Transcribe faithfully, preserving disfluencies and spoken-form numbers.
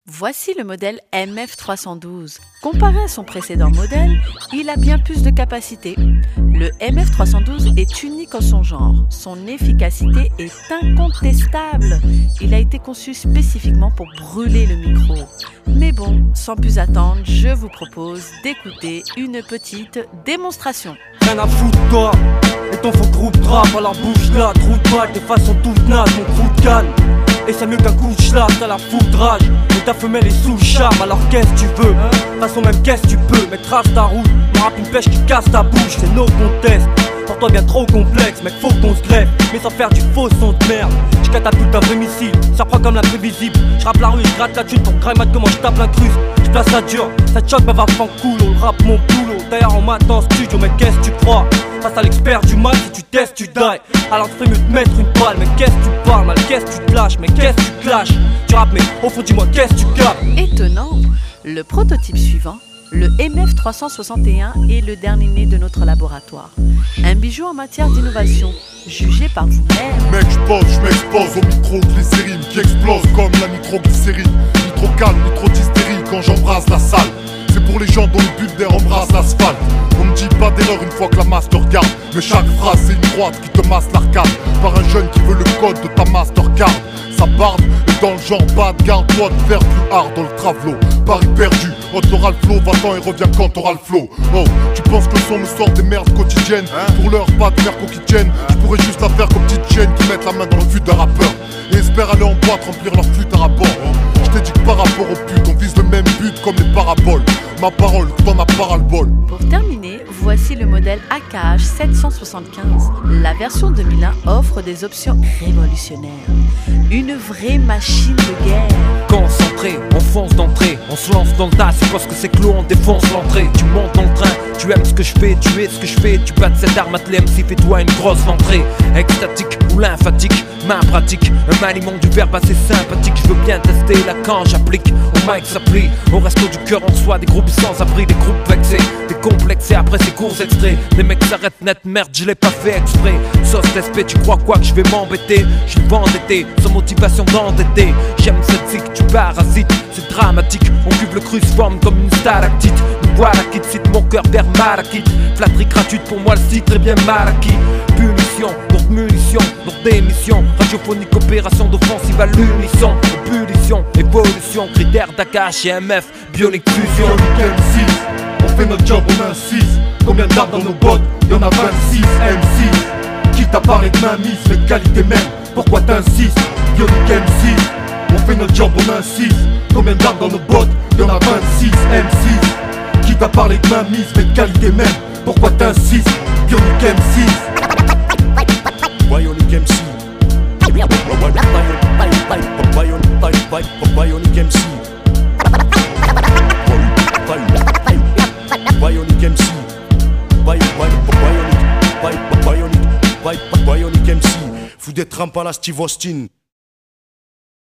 Voici le modèle M F trois cent douze. Comparé à son précédent modèle, il a bien plus de capacité. Le M F trois cent douze est unique en son genre. Son efficacité est incontestable. Il a été conçu spécifiquement pour brûler le micro. Mais bon, sans plus attendre, je vous propose d'écouter une petite démonstration. Rien à foutre toi et ton faux groupe trap à la bouche là, trou de balle, de façon toute naze, mon trou de canne. Et c'est mieux qu'un coup de schlapp, t'as la foudrage. Mais ta femelle est sous le charme, alors qu'est-ce que tu veux? De façon même qu'est-ce que tu peux? Mais trace ta route, mon rap une pêche qui casse ta bouche, c'est nos contests. Pour toi bien trop complexe, mec faut qu'on se greffe. Mais sans faire du faux son de merde. J'catapulte un vrai missile, ça prend comme l'imprévisible. J'rappe la rue, j'gratte la thune pour grind comment j'tape l'intruse. J'place ça dur, ça te choque mais va fan cool. On rappe mon boulot, d'ailleurs on m'attend en studio. Mais qu'est-ce que tu crois? Face à l'expert du mal, si tu testes tu die. Alors tu fais mieux de mettre une balle. Mais qu'est-ce que tu parles mal, qu'est-ce que tu te lâches? Mais qu'est-ce que tu clashes? Tu rappes mais au fond dis-moi qu'est-ce que tu capes? Étonnant, le prototype suivant, le M F trois cent soixante et un, est le dernier né de notre laboratoire. Un bijou en matière d'innovation, jugé par vous-même. Mec, j'pose, j'm'expose au micro-glycérine qui explose comme la nitroglycérine. Nitro calme, nitro d'hystérie quand j'embrasse la salle. C'est pour les gens dont le but d'air embrasse l'asphalte. On me dit pas d'erreur une fois que la masse te regarde. Mais chaque phrase c'est une droite qui te masse l'arcade. Par un jeune qui veut le code de ta Mastercard. Sa barbe est dans le genre bas de garde. Toi de faire plus hard dans le travelo. Paris perdu, haute l'oral flow. Va-t'en et reviens quand t'auras le flow. Oh, tu penses que le son me sort des merdes quotidiennes? hein Pour l'heure pas de merde qui tienne. Je pourrais juste la faire comme petite chienne qui mettent la main dans le fût d'un rappeur. Et espère aller en boîte remplir leur flûte à rapport. Je t'ai dit que par rapport au pute, on vise le même but comme les paraboles. Ma parole, t'en as pas ras le bol. Pour terminer, voici le modèle A K H sept cent soixante-quinze. La version deux mille un offre des options révolutionnaires. Une vraie machine de guerre. Concentré, on fonce d'entrée, on se lance dans le tas, c'est parce que c'est clos, on défonce l'entrée. Tu montes dans le train, tu aimes ce que je fais, tu es ce que je fais, tu bats de cette arme, attelé M C, fais-toi une grosse entrée. Extatique ou lymphatique, main pratique, un maniement du verbe assez sympathique. Je veux bien tester là quand j'applique, au mic s'applique, au resto du cœur on reçoit des groupes sans abri, des groupes vexés, des complexés après ces courts extraits. Les mecs s'arrêtent net, merde je l'ai pas fait exprès. Sauce S P, tu crois quoi que je vais m'embêter? Je suis vendetté, sans motivation d'endetter. J'aime cette zik, tu parasites, c'est dramatique. On cuve le cruciforme comme une stalactite. Me voilà qui te cite mon cœur vers Malakite. Flatterie gratuite pour moi le site très bien mal acquis. Punition, lourde munition, lourde démission. Radiophonique, opération d'offensive à l'unisson. Ébullition, évolution, critères d'A K H et M F, bionique fusion. Bionic M six, on fait notre job, on insiste. Combien d'arbres dans nos bottes? Y'en a vingt-six. M six, qui t'a parlé de mainmise, mais de qualité même, pourquoi t'insistes? Bionic M six, on fait notre job, on insiste. Combien d'arbres dans nos bottes? Y'en a vingt-six. M six, qui t'a parlé de mainmise, mais de qualité même, pourquoi t'insistes? Bionic M six. Bionic M C. Bionic M C. Bionic M C. Bionic M C. Fous des trampes à la Steve Austin.